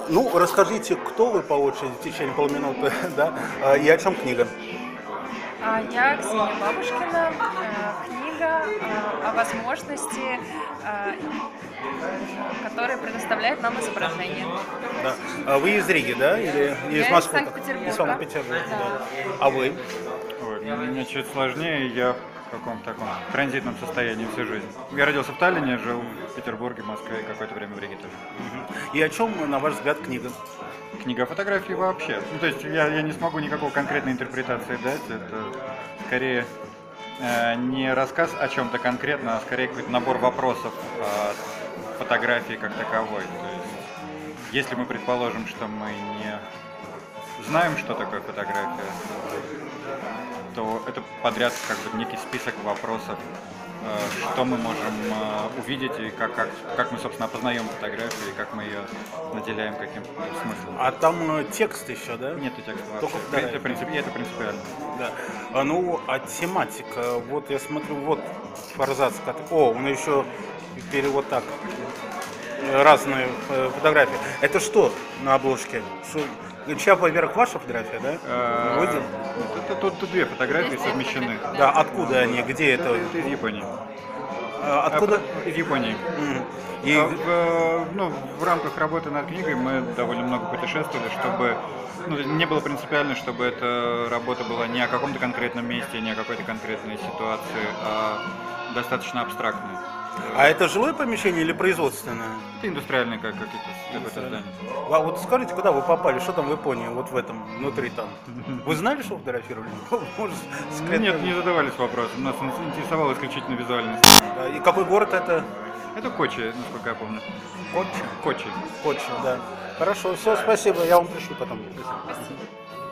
Ну, расскажите, кто вы по очереди в течение полминуты, да, и о чем книга? Я Ксения Бабушкина. Книга о возможности, которые предоставляет нам изображение. Да. Вы из Риги, да, или из Я из Москвы? Санкт-Петербурга. Из Санкт-Петербурга, Да. да. А вы? Ой, мне чуть сложнее, я в каком-то таком транзитном состоянии всю жизнь. Я родился в Таллине, жил в Петербурге, Москве и какое-то время в Риге тоже. И о чем, на ваш взгляд, книга? Книга о фотографии вообще. Ну, то есть я не смогу никакой конкретной интерпретации дать, это скорее не рассказ о чем-то конкретно, а скорее какой-то набор вопросов о фотографии как таковой. То есть, если мы предположим, что мы не знаем, что такое фотография, то это подряд как бы некий список вопросов, что мы можем увидеть и как мы, собственно, опознаем фотографию и как мы ее наделяем каким-то смыслом. А там текст еще, да? Нету текста Только вообще. фотографии. Это принципиально. Да. Ну, а тематика, вот я смотрю, вот форзац. О, он еще перевод так. Разные фотографии. Это что на обложке? Чья поверх ваша фотография, да? Вы делали? Тут две фотографии совмещены. Да, откуда они, где это? Это из Японии. Откуда? Из Японии. И В рамках работы над книгой мы довольно много путешествовали, чтобы не было принципиально, чтобы эта работа была не о каком-то конкретном месте, не о какой-то конкретной ситуации, а достаточно абстрактной. А это жилое помещение или производственное? Это индустриальное какое-то здание. А вот скажите, куда вы попали, что там в Японии, вот в этом, внутри там? Вы знали, что фотографировали? Может, секретно? Нет, не задавались вопросом. Нас интересовала исключительно визуальность. Да, и какой город это? Это Кочи, насколько я помню. Кочи? Кочи. Кочи, да. Хорошо, все, спасибо, я вам пришлю потом. Спасибо.